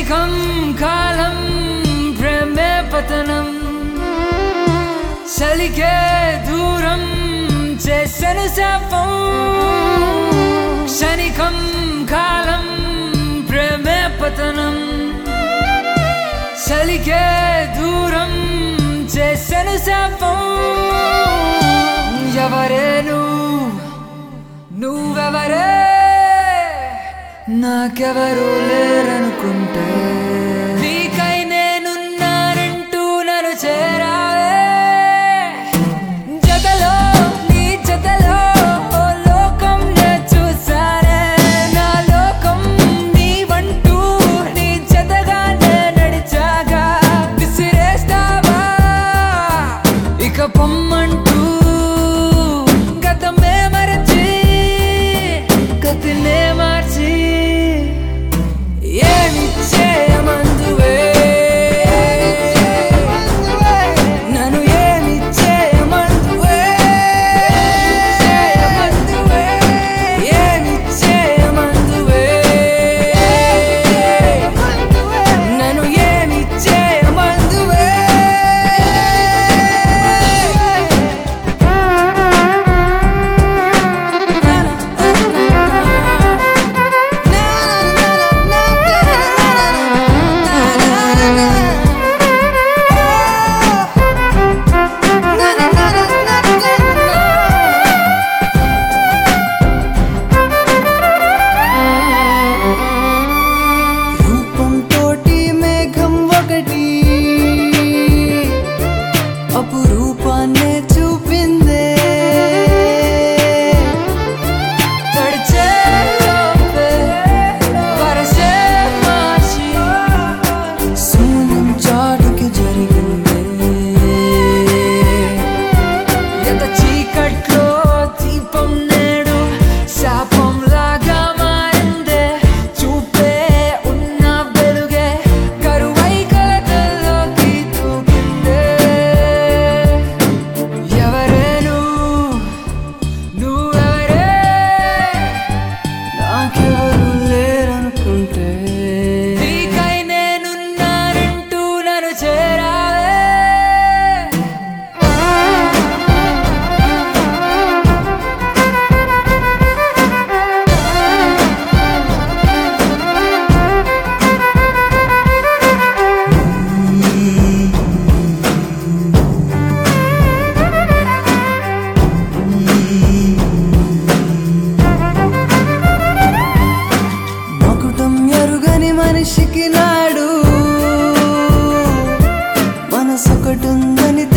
క్షణికం కాలం ప్రేమే పతనం చలికే దూరం చేసెను శాపం క్షణికం కాలం ప్రేమే పతనం చలికే దూరం చేసెను శాపం ఎవరే నువ్వెవరే నాకెవరూ లేరనుకుంటే నీకై నేనున్నానంటూ నన్ను చేరావే జతలో నీ జతలో ఓ లోకం నే చూసానే నా లోకం నీవంటూ నీ జతగానే నడిచాగా విసిరేస్తావా ఇక పొమ్మంటూ గతమే మరచి గతినే మార్చి ఏమి చేయమందువే నన్ను ఏమి చేయమందువే ఏమి చేయమందువే నన్ను ఏమి చేయమందువే అపురూపాన్నే చూపిందే తడిచే లోపే వరసే మార్చి శూన్యం చాటుకి జరిగిందే ఎంత చీకట్లో దీపం నేడు శాపంలాగా మారిందే చూపే ఉన్న వెలుగే కరువై కలతల్లోకి దూకిందే ఎవరే నువ్వెవరే నాకెవరూ లేరనుకుంటే నీకై నేనున్నానంటూ నన్ను చేరావే మకుటం ఎరుగని మనిషికి నాడు మనసొకటుందని